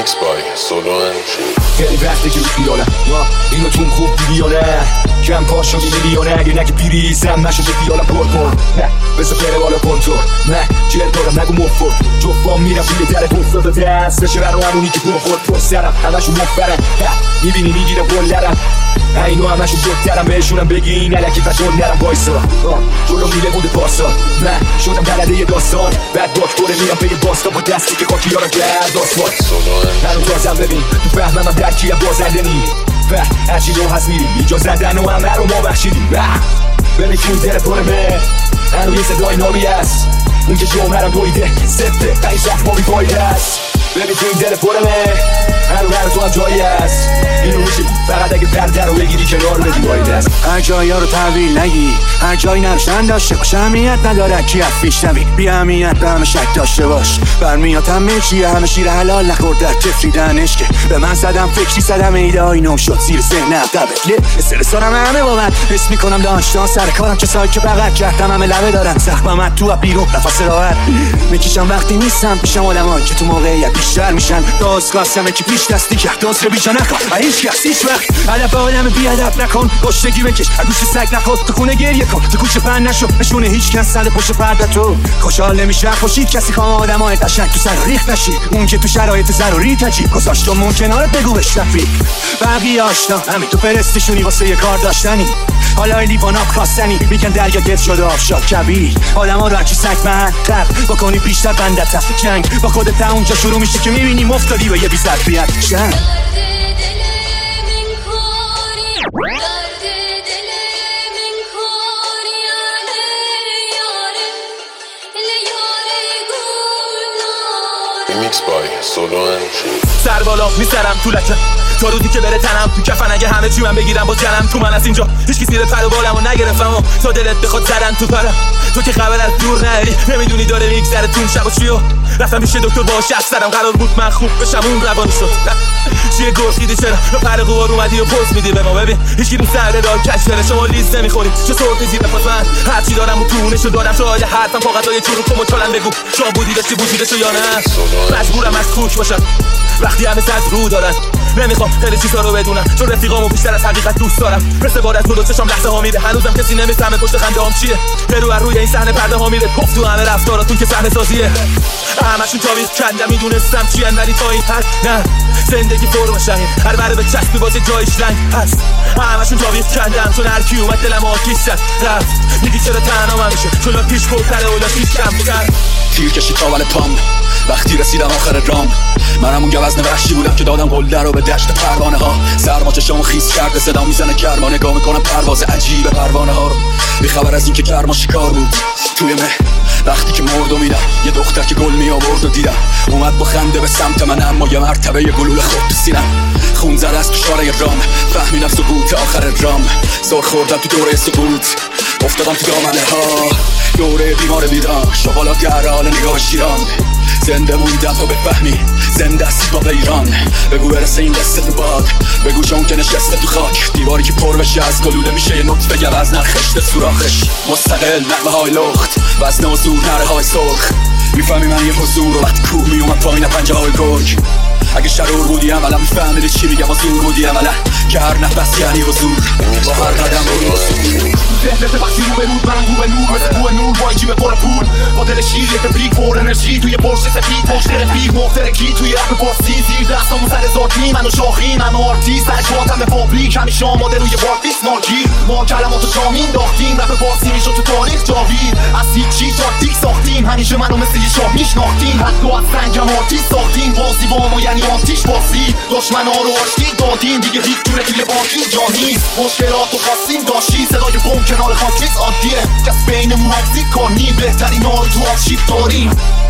Remix by Solo and G. خیلی وقته که بیالم اینو تون خوب دیدی یا نه کم پا شدی میلیونه اگه نگه بیریزم نشده بیالم پر کن بذار بره بالا کنتور نه جر دارم نگو مفر جفام میرم توی در افتاده دستشه برا همونی که بخور پر سرم همشون مفرم میبینی میگیرم بلرم اینو همشون بودترم بهشونم بگی این علکی بطور نرم بایسا جلو میله بوده پاسا نه شدم بلده یه داستان بعد باکتوره میرم به یه باستا با دستی که خاکی یارم کرد آسفالت هنو تازم ببین تو فهمم هم درکیم بازنده نی هرچی رو هست میریم اینجا زدن و همه رو ما بخشیدیم ببین که اون در پرمه هنو یه صدای نامی هست اون که جمعرم دویده سفته قیش رفت ما بیفایی هست ببین تو این دل پرمه هر تو هم جایی هست اینو میشه فقط اگه پرده رو بگیری کنار بدی باید هست هر جایی ها رو تحویل نگی هر جایی نروشن داشته باش اهمیت نداره کی از پیش نوی بی اهمیت به همه شک داشته باش برمیاد همه چیه همه شیر حلال نخورد در تفریدن عشقه به من زدم فکری زدم ایده‌ای نو شد زیر ذهن قبله استرس دارم همه با من حس میکنم داشتان سر کارم که سایه که بغل کردم همه لبه دارم زخمم تو و بیرون نفس راحت میکشم وقتی نیستم پیشم آدمایی که تو موقعیت بیشتر میشن داستگاستم که پیش دستی کرد داست رو بیجا نکن و هیچ کس هیچ وقت علف آدم بیادب نکن گشتگی بکش گوش سگ نخور تو خونه گریه کن تو کوچه پن نشو نشونه هیچ کس سر پشت پرده تو خوشحال نمیشه خوشید کسی خواه آدمای قشنگ تو سر ریخت نشی اون که تو شرایط ضروری تجیب گذاشتم ممکنه بگو بهش رفیق بقیه آشنا همین تو فرستشونی واسه یه کار داشتنی حالا لیوان آب خواستنی میگن دریا گرد شده آفشار کبیر آدما رو هرچی سگ من خلق بکنی بیشتر بندتر جنگ با خودت اونجا شروع میشه که میبینی مفتادی به یه بی ظرفیت جنگ Remix by Solo and G. سر بالا میسرم تو لکم تا روزی که بره تنم تو کفن اگه همه چی من بگیرم با جنم تو من از اینجا هیچ کی زیر پر و بالمو نگرفتم و تا دلت بخواد زدن تو پرم تو که خبر از دور نری نمیدونی داره میگذره تون شب و چیو رفتم پیش دکتر باش حرف زدم قرار بود من خوب بشم اون روانی شد چیه گرخیدی چرا رو پر قوار اومدی و پوز میدی به ما ببین هیچ کی رو سر دار کش بره شما لیز نمیخوری چه صورت زیر پاس من هرچی دارم و تونشو دارم شاید حرفم کاغذای چروک و مچالن بگو جا بودی داشتی وجودشو یا نه مجبورم از کوک باشم وقتی همه صد رو دارن نمیخوام خیلی چیزا رو بدونم چون رفیقامو بیشتر از حقیقت دوست دارم مثل بار از دو چشام لحظه ها میره هنوزم کسی نمیفهمه پشت خنده هام چیه رو روی این صحنه پرده ها میره گفت تو همه رفتاراتون که صحنه سازیه همشون تاویق کندم میدونستم چی ان ولی تا این حد نه زندگی فرم شهید هر بره به چسبی واسه جایش رنگ هست همشون تاویق کندم چون هر کی اومد دلم آتیش زد رفت میگی چرا تنها همیشه چون پیش بوتره اولا پیش کم کرد تیر کشید تا ول پام وقتی رسیدم آخر رام منم اون گوزن وحشی بودم که دادم قله رو به دشت پروانه ها سرما چشامو خیس کرده صدا میزنه گرما نگاه میکنم پرواز عجیب پروانه ها رو بی خبر از این که گرما شکار بود توی مه وقتی که مرد و میدم یه دختر که گل می آورد و دیدم اومد با خنده به سمت من اما یه مرتبه یه گلوله خورد تو سینم خون زده از تو شاره رام فهمیدم سقوط آخر رام زور خوردم تو دوره سقوط افتادم تو دامنه ها دوره بیمار بیران شغالا گرال نگاه شیران زنده موندم تا بفهمی زنده است با ایران بگو برسه این قصه تو باد بگو چون که نشسته تو خاک دیواری که پر بشه از گلوله میشه یه نطفه گوز نخشته سوراخش مستقل نغمه های لخت وزنه و زور نره های سرخ میفهمی من یه حضور و وقتی کوه میومد پایین پنجه های گرگ اگه شرور بودی عملا میفهمیدی چی میگم و زور بودی عملا که هر نفس یعنی حضور با هر قدم رو ذهنت وقتی رو به رود من رو به نور مثل کوه نور با جیب پر پول با دل شیر یه تبریک پر انرژی توی پرش سفید پشت رفیق مخترکی توی رپ پارسی زیر دستامون سر ذاتی منو شاخی منو آرتیست سر شاتم به فابریک همیشه آماده روی بارتیست مارگیر ما کلماتو جا مینداختیم رپ پارسی میشد تو تاریخ جاوید از هیچی تاکتیک ساختیم همیشه منو مثل یه شاه میشناختیم حتی از سنگم آرتیست ساختیم بازی با ما یعنی آتیش باسی دشمنا رو آشتی دادیم دیگه هیچ جوره توی بانکی جا نیست مشکلاتو خواستیم داشتی صدای بم کنار خاکریز عادیه کس بینمون حفظی کنی بهترین ها رو تو آرشیو داریم